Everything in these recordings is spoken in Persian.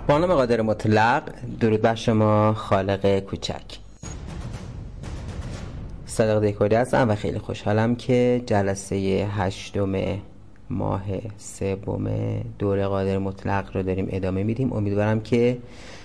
با نام قادر مطلق. درود بر شما خالق کوچک. صادق دهکاری هستم و خیلی خوشحالم که جلسه 8 ماه 3 دوره قادر مطلق رو داریم ادامه میدیم. امیدوارم که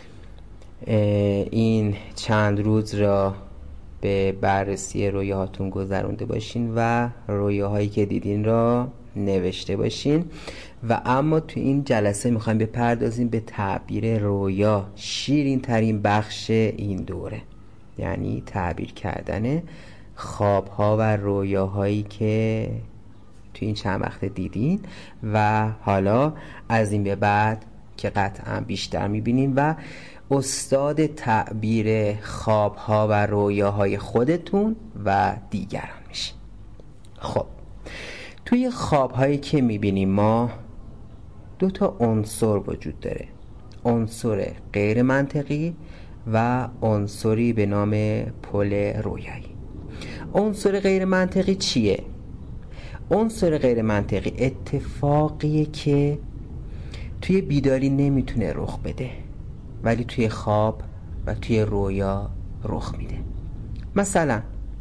این چند روز را به بررسی رویاهاتون گذرونده باشین و رویاهایی که دیدین را نوشته باشین. و اما تو این جلسه میخوایم بپردازیم به تعبیر رویا، شیرین ترین بخش این دوره، یعنی تعبیر کردن خوابها و رویاهایی که تو این چند وقت دیدین و حالا از این به بعد که قطعا بیشتر میبینیم و استاد تعبیر خوابها و رویاهای خودتون و دیگران میشین. خب توی خوابهایی که میبینیم ما 2 عنصر وجود داره، عنصر غیر منطقی و عنصری به نام پل رویایی. عنصر غیر منطقی چیه؟ عنصر غیر منطقی اتفاقیه که توی بیداری نمیتونه رخ بده ولی توی خواب و توی رویا رخ میده. مثلا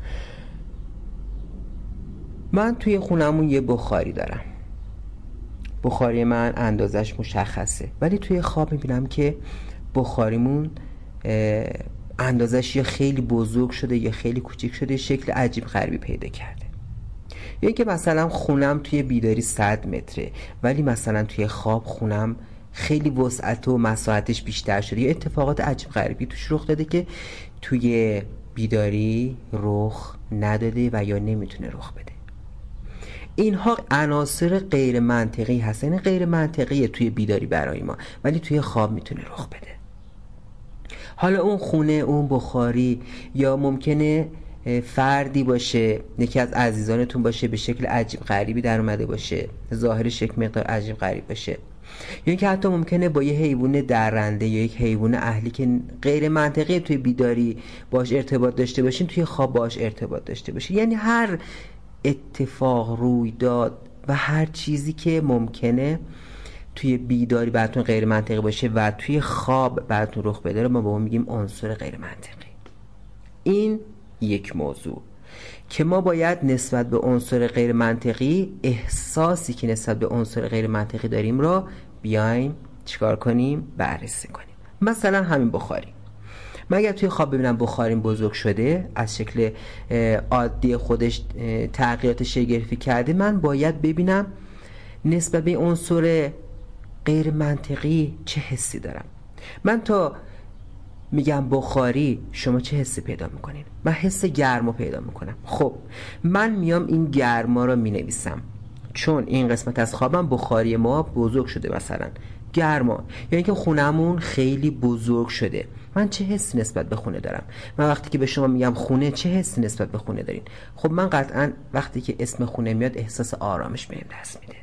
من توی خونمون یه بخاری دارم، بخاری من اندازش مشخصه ولی توی خواب میبینم که بخاریمون اندازش یا خیلی بزرگ شده یا خیلی کوچیک شده، شکل عجیب غریبی پیدا کرده. یا اینکه مثلا خونم توی بیداری 100 متره ولی مثلا توی خواب خونم خیلی وسعت و مساحتش بیشتر شده، یا اتفاقات عجیب غریبی توش رخ داده که توی بیداری رخ نداده و یا نمیتونه رخ بده. اینها عناصر غیر منطقی هست، یعنی غیر منطقیه توی بیداری برای ما ولی توی خواب میتونه رخ بده. حالا اون خونه، اون بخاری، یا ممکنه فردی باشه، یکی از عزیزانتون باشه به شکل عجیب غریبی در اومده باشه، ظاهرش یک مقدار عجیب غریب باشه، یا اینکه حتی ممکنه با یه حیوان درنده یا یک حیوان اهلی که غیر منطقی توی بیداری باش ارتباط داشته باشین توی خواب باش ارتباط داشته باشین. یعنی هر اتفاق، رویداد و هر چیزی که ممکنه توی بیداری براتون غیر منطقی باشه و توی خواب براتون رخ بده رو ما به اون میگیم عنصر غیر منطقی. این یک موضوع که ما باید نسبت به عنصر غیر منطقی، احساسی که نسبت به عنصر غیر منطقی داریم را بیایم چیکار کنیم؟ بررسی کنیم. مثلا همین بخاری، من اگر توی خواب ببینم بخاریم بزرگ شده، از شکل عادی خودش تغییرات شگرفی کرده، من باید ببینم نسبت به عنصر غیر منطقی چه حسی دارم. من تا میگم بخاری، شما چه حسی پیدا میکنین؟ من حس گرما پیدا میکنم. خب من میام این گرما رو مینویسم چون این قسمت از خوابم بخاری ما بزرگ شده، مثلا گرما، یعنی که خونمون خیلی بزرگ شده. من چه حسی نسبت به خونه دارم؟ من وقتی که به شما میگم خونه، چه حسی نسبت به خونه دارین؟ خب من قطعا وقتی که اسم خونه میاد احساس آرامش بهم دست میده.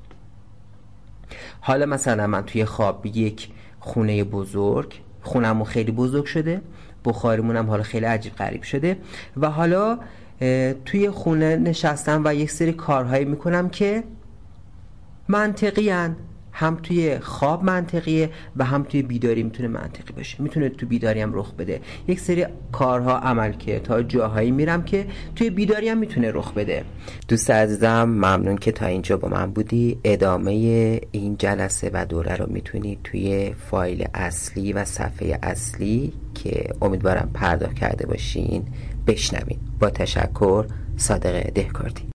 حالا مثلا من توی خواب یک خونه بزرگ، خونمون خیلی بزرگ شده، بخاریمون هم حالا خیلی عجیب غریب شده و حالا توی خونه نشستم و یک سری کارهایی میکنم که منطقی هن. هم توی خواب منطقیه و هم توی بیداری میتونه منطقی باشه، میتونه توی بیداری هم رخ بده. یک سری کارها عمل که تا جاهایی میرم که توی بیداری هم میتونه رخ بده. دوست عزیزم ممنون که تا اینجا با من بودی. ادامه این جلسه و دوره رو میتونی توی فایل اصلی و صفحه اصلی که امیدوارم پرداخت کرده باشین بشنوین. با تشکر، صادق دهکاری.